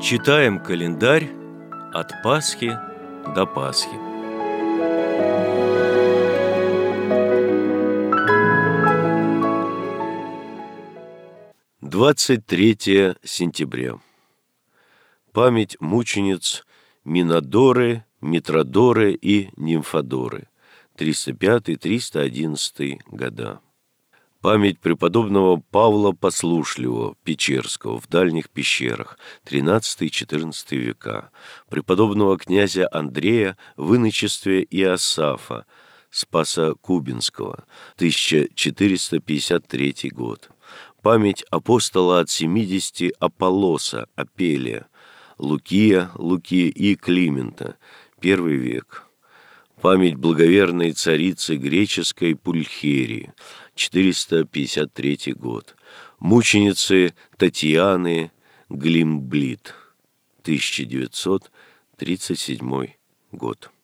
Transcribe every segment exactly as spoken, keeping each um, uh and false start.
Читаем календарь от Пасхи до Пасхи. двадцать третье сентября. Память мучениц Минадоры, Митродоры и Нимфодоры, триста пятый — триста одиннадцатый года. Память преподобного Павла Послушливого Печерского в дальних пещерах, тринадцатый-четырнадцатый века, преподобного князя Андрея в иночестве Иосафа, Спаса Кубинского, тысяча четыреста пятьдесят третий год. Память апостола от семидесяти Аполлоса, Апелия, Лукия, Луки и Климента, первый век. Память благоверной царицы греческой Пульхерии, четыреста пятьдесят третий год. Мученицы Татьяны Глимблит, тысяча девятьсот тридцать седьмой год.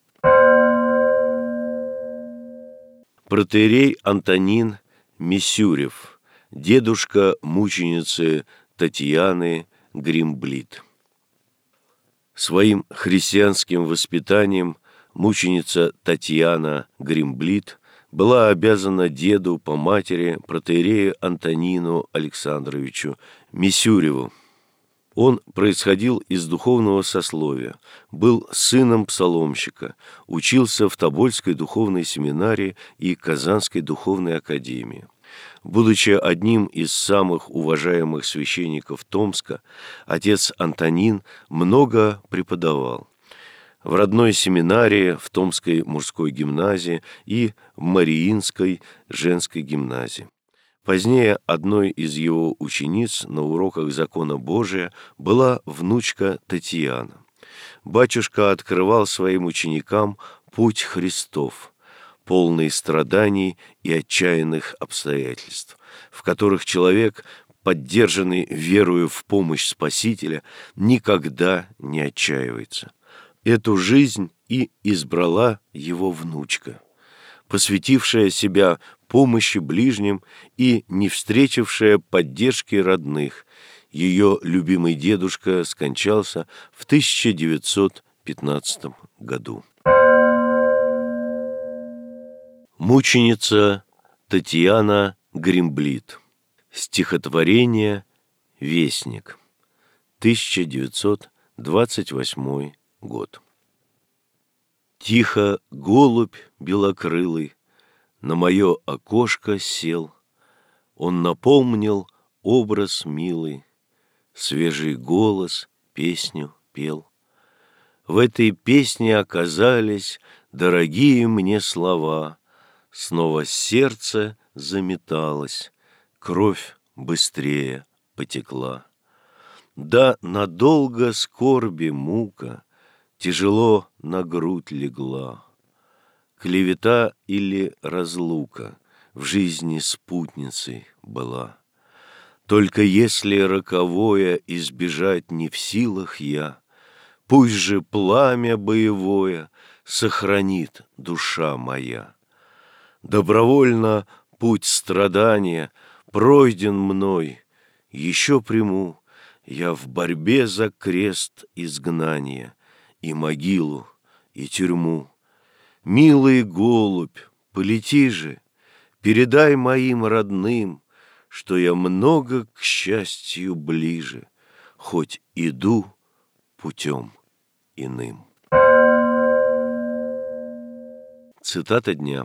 Протоиерей Антонин Мисюрев, дедушка мученицы Татьяны Гримблит. Своим христианским воспитанием мученица Татьяна Гримблит была обязана деду по матери протоиерею Антонину Александровичу Мисюреву. Он происходил из духовного сословия, был сыном псаломщика, учился в Тобольской духовной семинарии и Казанской духовной академии. Будучи одним из самых уважаемых священников Томска, отец Антонин много преподавал в родной семинарии, в Томской мужской гимназии и в Мариинской женской гимназии. Позднее одной из его учениц на уроках закона Божия была внучка Татьяна. Батюшка открывал своим ученикам путь Христов, полный страданий и отчаянных обстоятельств, в которых человек, поддержанный верою в помощь Спасителя, никогда не отчаивается. Эту жизнь и избрала его внучка, посвятившая себя помощи ближним и не встретившая поддержки родных. Ее любимый дедушка скончался в тысяча девятьсот пятнадцатом году. Мученица Татьяна Гримблит. Стихотворение «Вестник», тысяча девятьсот двадцать восьмой год. Тихо голубь белокрылый на мое окошко сел. Он напомнил образ милый, свежий голос песню пел. В этой песне оказались дорогие мне слова. Снова сердце заметалось, кровь быстрее потекла. Да надолго скорби мука тяжело на грудь легла. Клевета или разлука в жизни спутницей была. Только если роковое избежать не в силах я, пусть же пламя боевое сохранит душа моя. Добровольно путь страдания пройден мной, еще приму я в борьбе за крест изгнания и могилу, и тюрьму. Милый голубь, полети же, передай моим родным, что я много к счастью ближе, хоть иду путем иным. Цитата дня.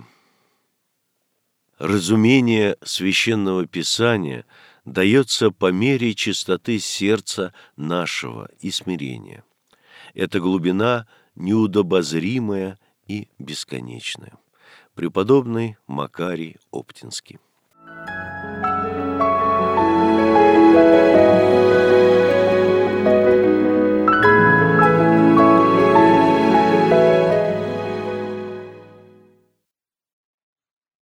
Разумение священного писания дается по мере чистоты сердца нашего и смирения. Эта глубина неудобозримая и бесконечная. Преподобный Макарий Оптинский.